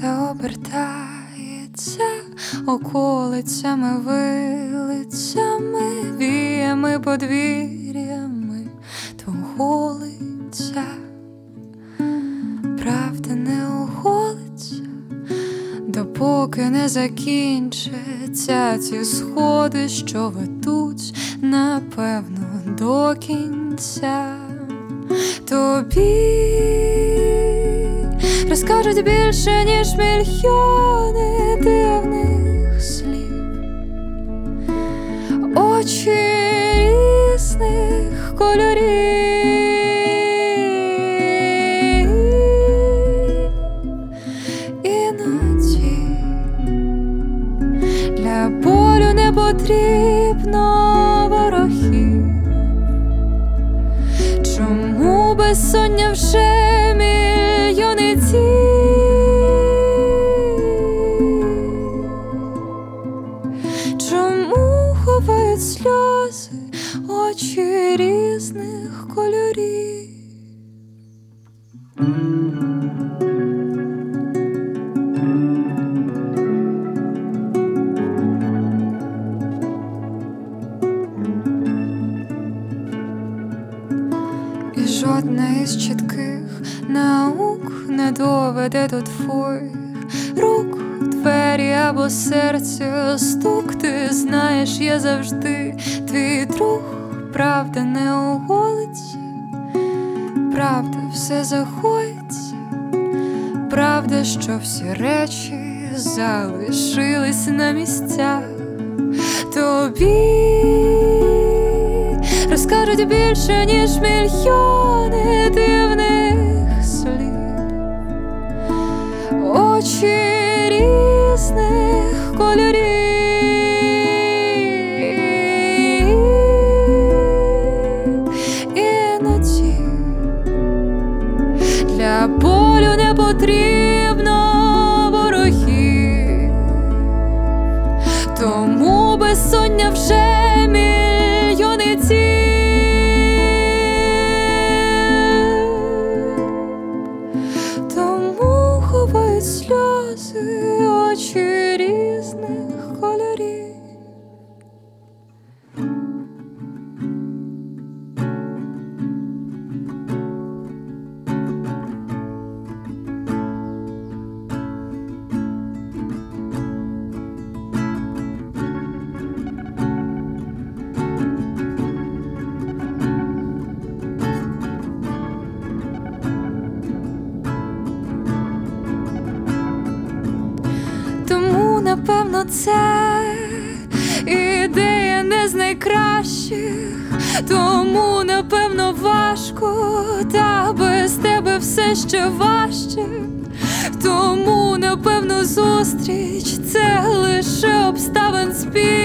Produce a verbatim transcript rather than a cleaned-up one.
все обертається околицями, вилицями, віями, подвір'ями твого лиця. Правда не оголиться, допоки не закінчаться ці сходи, що ведуть, напевно, до кінця. Тобі розкажуть більше, ніж мільйони дивних слів. Очі різних кольорів, іноді для болю не потрібно ворогів. Чому безсоння вже мільйони діб? Чому ховають сльози очі різних кольорів? І жодна із чітких наук не доведе до твоїх рук двері або серця стук. Ти знаєш, я завжди твій друг. Правда не оголиться, правда все загоїться, правда, що всі речі залишились на місцях. Тобі розкажуть більше, ніж мільйони дивних слів. Очі різних кольорів, іноді для болю не потрібно ворогів. Тому безсоння вже мільйони діб. Тому ховають сльози очі різних кольорів. Тому, напевно, це ідея не з найкращих. Тому, напевно, важко, та без тебе все ще важче. Тому, напевно, зустріч – це лише обставин збіг.